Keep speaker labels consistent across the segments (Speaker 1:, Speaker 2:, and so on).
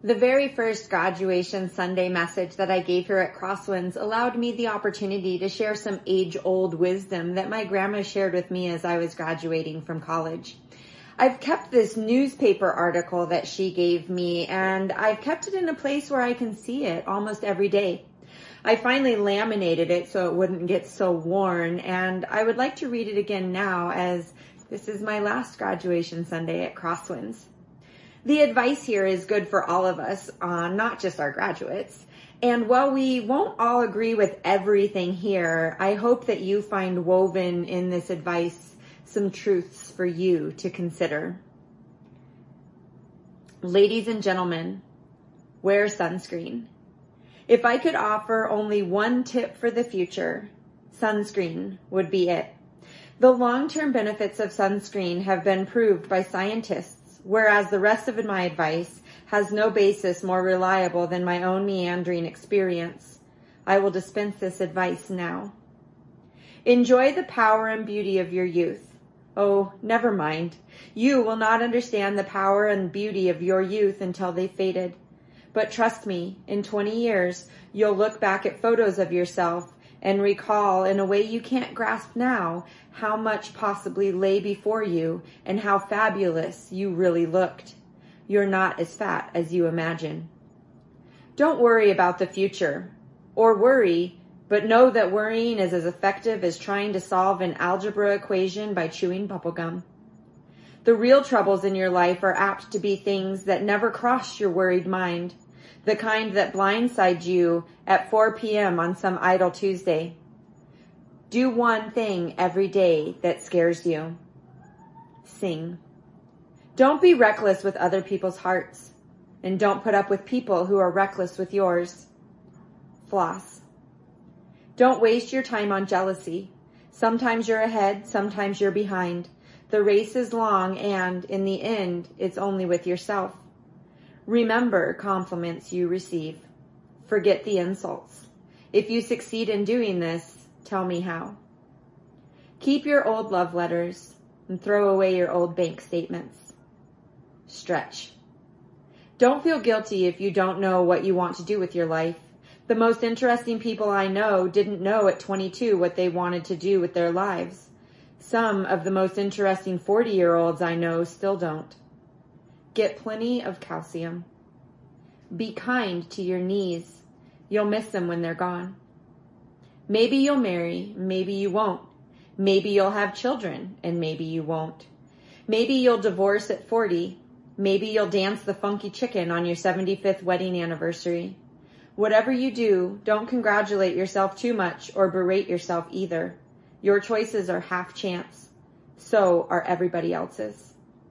Speaker 1: The very first graduation Sunday message that I gave her at Crosswinds allowed me the opportunity to share some age-old wisdom that my grandma shared with me as I was graduating from college. I've kept this newspaper article that she gave me, and I've kept it in a place where I can see it almost every day. I finally laminated it so it wouldn't get so worn, and I would like to read it again now as this is my last graduation Sunday at Crosswinds. The advice here is good for all of us, not just our graduates. And while we won't all agree with everything here, I hope that you find woven in this advice some truths for you to consider. Ladies and gentlemen, wear sunscreen. If I could offer only one tip for the future, sunscreen would be it. The long-term benefits of sunscreen have been proved by scientists, whereas the rest of my advice has no basis more reliable than my own meandering experience. I will dispense this advice now. Enjoy the power and beauty of your youth. Oh, never mind. You will not understand the power and beauty of your youth until they've faded. But trust me, in 20 years, you'll look back at photos of yourself and recall in a way you can't grasp now how much possibly lay before you and how fabulous you really looked. You're not as fat as you imagine. Don't worry about the future, or worry, but know that worrying is as effective as trying to solve an algebra equation by chewing bubblegum. The real troubles in your life are apt to be things that never cross your worried mind, the kind that blindside you at 4 p.m. on some idle Tuesday. Do one thing every day that scares you. Sing. Don't be reckless with other people's hearts, and don't put up with people who are reckless with yours. Floss. Don't waste your time on jealousy. Sometimes you're ahead, sometimes you're behind. The race is long, and in the end, it's only with yourself. Remember compliments you receive. Forget the insults. If you succeed in doing this, tell me how. Keep your old love letters and throw away your old bank statements. Stretch. Don't feel guilty if you don't know what you want to do with your life. The most interesting people I know didn't know at 22 what they wanted to do with their lives. Some of the most interesting 40-year-olds I know still don't. Get plenty of calcium. Be kind to your knees. You'll miss them when they're gone. Maybe you'll marry, maybe you won't. Maybe you'll have children, and maybe you won't. Maybe you'll divorce at 40. Maybe you'll dance the funky chicken on your 75th wedding anniversary. Whatever you do, don't congratulate yourself too much or berate yourself either. Your choices are half chance. So are everybody else's.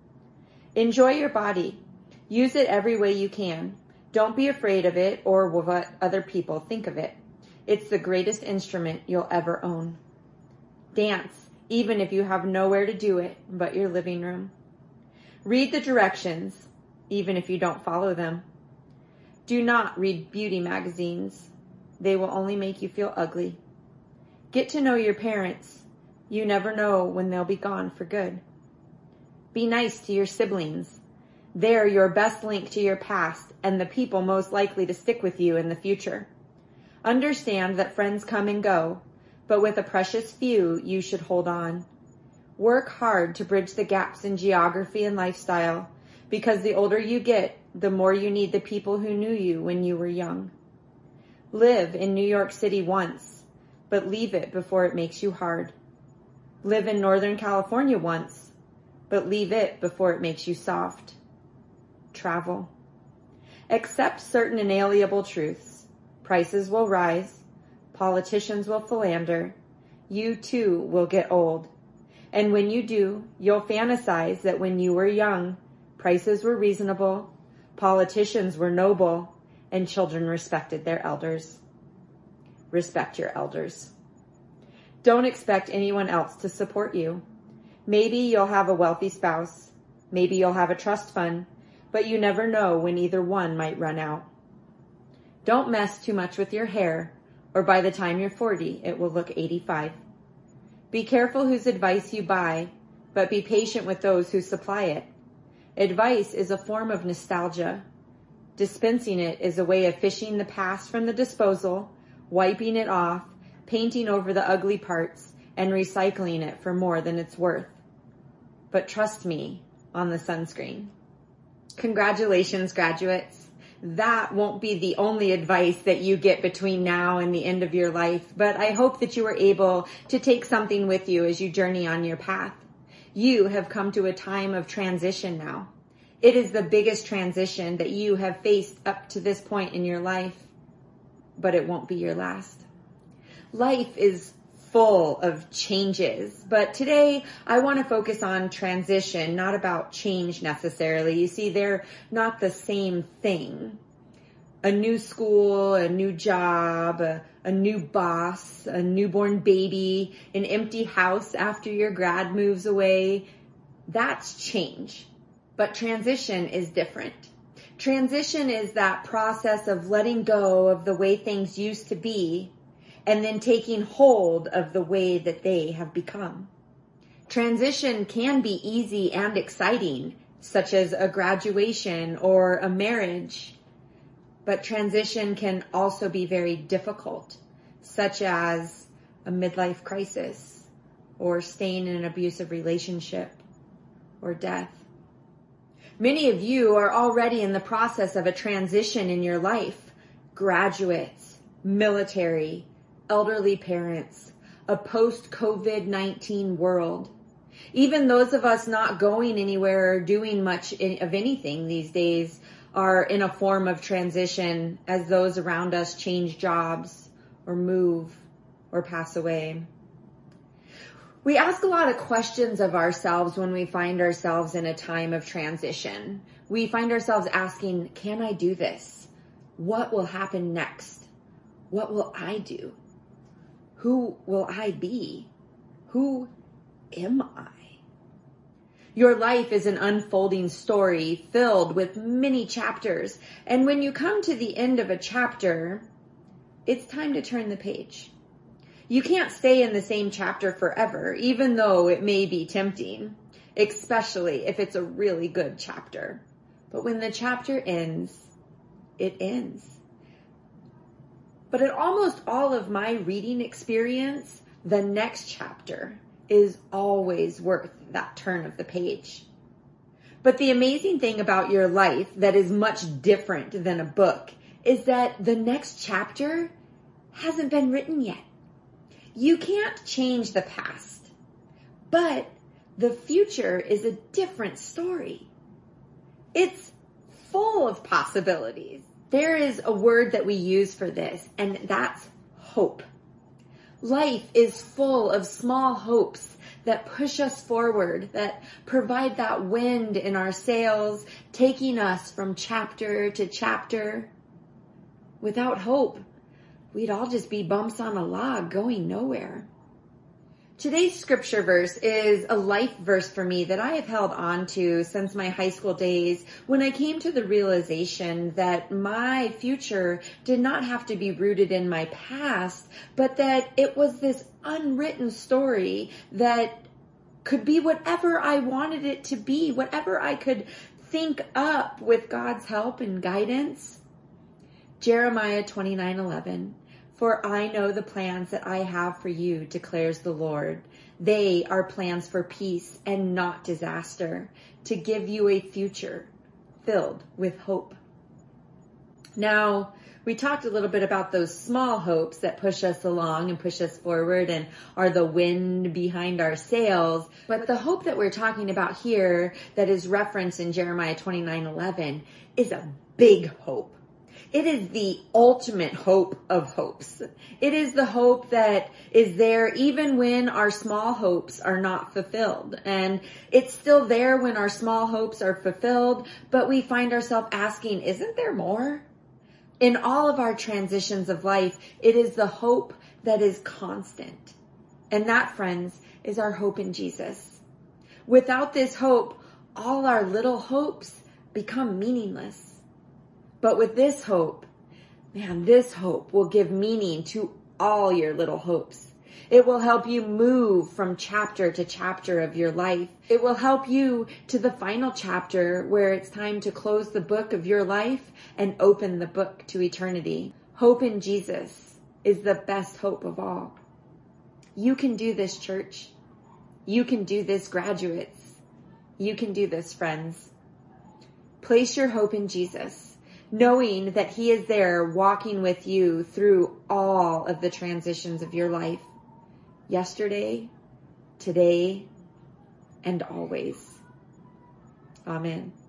Speaker 1: Enjoy your body. Use it every way you can. Don't be afraid of it or what other people think of it. It's the greatest instrument you'll ever own. Dance, even if you have nowhere to do it but your living room. Read the directions, even if you don't follow them. Do not read beauty magazines. They will only make you feel ugly. Get to know your parents. You never know when they'll be gone for good. Be nice to your siblings. They're your best link to your past and the people most likely to stick with you in the future. Understand that friends come and go, but with a precious few, you should hold on. Work hard to bridge the gaps in geography and lifestyle, because the older you get, the more you need the people who knew you when you were young. Live in New York City once, but leave it before it makes you hard. Live in Northern California once, but leave it before it makes you soft. Travel. Accept certain inalienable truths. Prices will rise. Politicians will philander. You too will get old. And when you do, you'll fantasize that when you were young, prices were reasonable, politicians were noble, and children respected their elders. Respect your elders. Don't expect anyone else to support you. Maybe you'll have a wealthy spouse. Maybe you'll have a trust fund, but you never know when either one might run out. Don't mess too much with your hair, or by the time you're 40, it will look 85. Be careful whose advice you buy, but be patient with those who supply it. Advice is a form of nostalgia. Dispensing it is a way of fishing the past from the disposal, wiping it off, painting over the ugly parts, and recycling it for more than it's worth. But trust me on the sunscreen. Congratulations, graduates. That won't be the only advice that you get between now and the end of your life, but I hope that you were able to take something with you as you journey on your path. You have come to a time of transition now. It is the biggest transition that you have faced up to this point in your life, but it won't be your last. Life is full of changes, but today I want to focus on transition, not about change necessarily. You see, they're not the same thing. A new school, a new job, a new boss, a newborn baby, an empty house after your grad moves away. That's change. But transition is different. Transition is that process of letting go of the way things used to be and then taking hold of the way that they have become. Transition can be easy and exciting, such as a graduation or a marriage. But transition can also be very difficult, such as a midlife crisis or staying in an abusive relationship or death. Many of you are already in the process of a transition in your life. Graduates, military, elderly parents, a post-COVID-19 world. Even those of us not going anywhere or doing much of anything these days are in a form of transition as those around us change jobs or move or pass away. We ask a lot of questions of ourselves when we find ourselves in a time of transition. We find ourselves asking, can I do this? What will happen next? What will I do? Who will I be? Who am I? Your life is an unfolding story filled with many chapters. And when you come to the end of a chapter, it's time to turn the page. You can't stay in the same chapter forever, even though it may be tempting, especially if it's a really good chapter. But when the chapter ends, it ends. But in almost all of my reading experience, the next chapter is always worth that turn of the page. But the amazing thing about your life that is much different than a book is that the next chapter hasn't been written yet. You can't change the past, but the future is a different story. It's full of possibilities. There is a word that we use for this, and that's hope. Life is full of small hopes that push us forward, that provide that wind in our sails, taking us from chapter to chapter. Without hope, we'd all just be bumps on a log going nowhere. Today's scripture verse is a life verse for me that I have held on to since my high school days when I came to the realization that my future did not have to be rooted in my past, but that it was this unwritten story that could be whatever I wanted it to be, whatever I could think up with God's help and guidance. Jeremiah 29:11. For I know the plans that I have for you, declares the Lord. They are plans for peace and not disaster, to give you a future filled with hope. Now, we talked a little bit about those small hopes that push us along and push us forward and are the wind behind our sails. But the hope that we're talking about here that is referenced in Jeremiah 29:11 is a big hope. It is the ultimate hope of hopes. It is the hope that is there even when our small hopes are not fulfilled. And it's still there when our small hopes are fulfilled, but we find ourselves asking, isn't there more? In all of our transitions of life, it is the hope that is constant. And that, friends, is our hope in Jesus. Without this hope, all our little hopes become meaningless. But with this hope, man, this hope will give meaning to all your little hopes. It will help you move from chapter to chapter of your life. It will help you to the final chapter where it's time to close the book of your life and open the book to eternity. Hope in Jesus is the best hope of all. You can do this, church. You can do this, graduates. You can do this, friends. Place your hope in Jesus, knowing that he is there walking with you through all of the transitions of your life. Yesterday, today, and always. Amen.